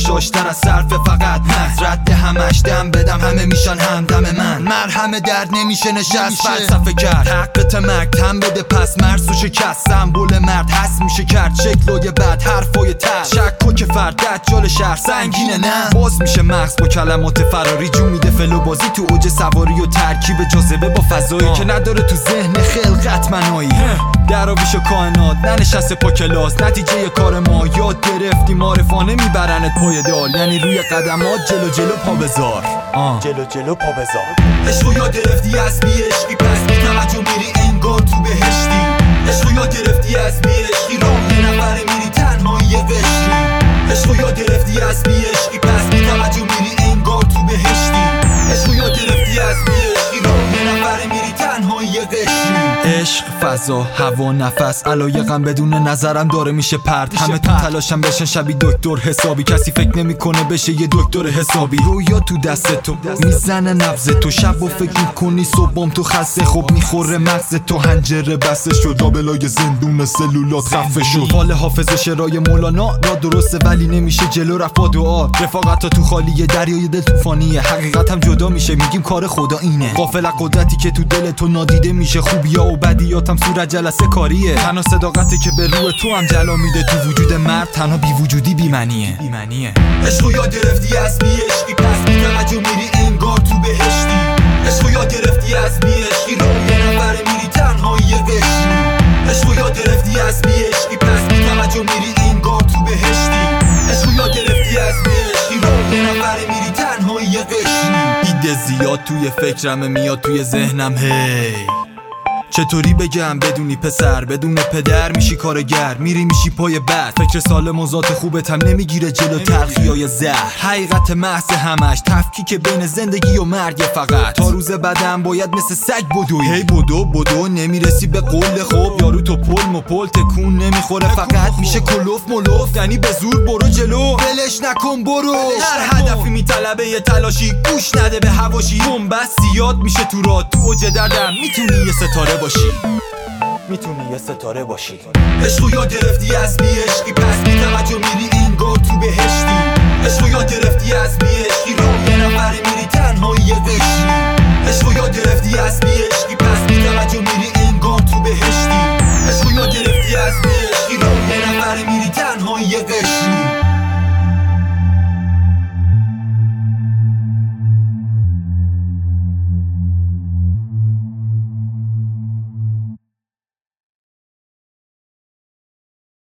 شاشتن از صرف فقط مغز رد همش دم بدم همه میشن همدم من مرهم درد نمیشه نشست فلسفه کرد حقت مرگ تم بده پس مرز و شکست سمبول مرد هست میشه کرد شکل و یه بد حرفای تر شک و که فرد دجال شهر سنگینه نه باز میشه مغز با کلمات فراری جو میده فلو بازی تو اوج سواری و ترکیب جاذبه با فضایی که نداره تو ذهن خلقت منایی دراویش و کائنات ننشسته پا کلاس نتیجه کار ما یاد گرفتی معرفانه میبرنت پای دال یعنی روی قدمات جلو جلو پا بذار جلو جلو پا بذار عشقو یاد گرفتی از بی عشقی پس بی توجه میری انگار تو بهشتی عشقو یاد گرفتی از بی عشقی راه یه نفره میری تنها یه قشری عشقو یاد گرفتی از بی عشقی پس بی توجه میری انگار تو بهشتی عشقو یاد گرفتی از بی عشقی راه یه نفره میری تنها یه قشری عشق فضا هوا نفس علایقم بدون نظرم داره میشه پرد همه تو تلاشم بشن شبیه دکتر حسابی کسی فکر نمیکنه بشه یه دکتر حسابی رویا تو دست تو میزنه نبض تو شب و فکر میکنی صبحم تو خسته خوب میخوره مغز تو هنجره بسته شد دابلای زندون سلولات خفه شد حال حافظ شعرهای مولانا را درسته ولی نمیشه جلو رفت با دعا رفاقت تو خالیه دریای دل طوفانیه حقیقت هم جدا میشه میگیم کار خدا اینه غافل قدرتی که تو دل تو نادیده میشه خوبیا و بدیاتم صورت جلسه کاریه تنها صداقتی که به روح تو هم جلا میده تو وجود مرد تنها بی وجودی بی معنیه عشقو یاد گرفتی از بی عشقی پس بی توجه میری انگار تو بهشتی عشقو یاد گرفتی از بی عشقی راه یه نفره میری تنها یه قشری عشقو یاد گرفتی از بی عشقی پس بی توجه میری انگار تو بهشتی عشقو یاد گرفتی از بی عشقی راه یه نفره میری تنها یه قشری ایده زیاد توی فکرم میاد توی ذهنم هی چطوری بگم بدونی پسر بدون پدر میشی کارگر میری میشی پای بد فکر سالم و ذات خوبت هم نمیگیره جلو تلخیای زهر حقیقت محض همش تفکیک بین زندگی و مرگ فقط تا روز بعدم باید مثل سگ بدوی هی بدو نمیرسی به قول خوب یارو تو پل تکون نمیخوره فقط میشه کلوف ملوف یعنی به زور برو جلو ولش نکن برو هر هدفی میطلبه یه تلاشی گوش نده به هواشی بنبست زیاد میشه تو راه تو اوج دردم میتونی یه ستاره باشی عشقو یاد گرفتی از بی عشقی پس بی توجه میری انگار تو بهشتی عشقو یاد گرفتی از بی عشقی راه یه نفره میری